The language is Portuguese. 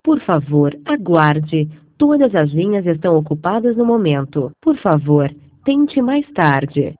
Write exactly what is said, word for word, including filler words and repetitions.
Por favor, aguarde. Todas as linhas estão ocupadas no momento. Por favor, tente mais tarde.